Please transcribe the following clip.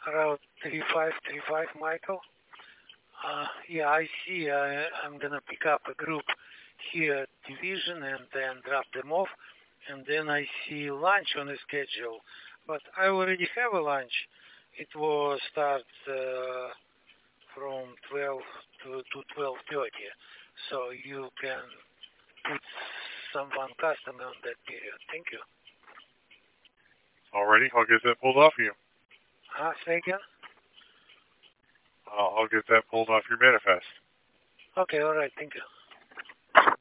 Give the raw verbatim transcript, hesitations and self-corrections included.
Route three five three five, Michael. Uh, yeah, I see. I, I'm gonna pick up a group here at Division and then drop them off. And then I see lunch on the schedule. But I already have a lunch. It will start uh, from twelve to, to twelve thirty. So you can put someone customer on that period. Thank you. Alrighty, I'll get that pulled off of you. Ah, say again? I'll, I'll get that pulled off your manifest. Okay, all right. Thank you.